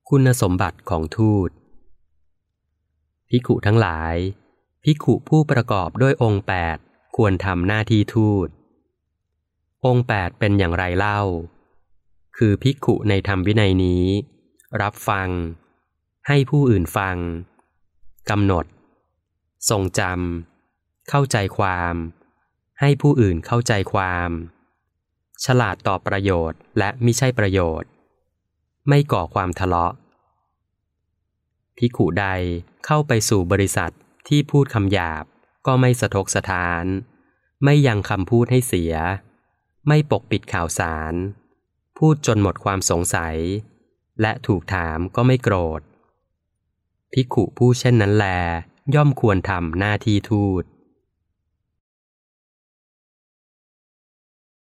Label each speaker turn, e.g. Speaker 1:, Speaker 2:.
Speaker 1: คุณสมบัติของทูตภิกขุทั้งหลายภิกขุผู้ประกอบด้วยองค์8ควรทำหน้าที่ทูตองค์8เป็นอย่างไรเล่าคือภิกขุในธรรมวินัยนี้รับฟังให้ผู้อื่นฟังกำหนดทรงจำเข้าใจความให้ผู้อื่นเข้าใจความฉลาดต่อประโยชน์และมิใช่ประโยชน์ไม่ก่อความทะเลาะภิกขุใดเข้าไปสู่บริษัทที่พูดคำหยาบก็ไม่สะทกสะท้านไม่ยังคำพูดให้เสียไม่ปกปิดข่าวสารพูดจนหมดความสงสัยและถูกถามก็ไม่โกรธภิกขุผู้เช่นนั้นแลย่อมควรทำหน้าที่ทูต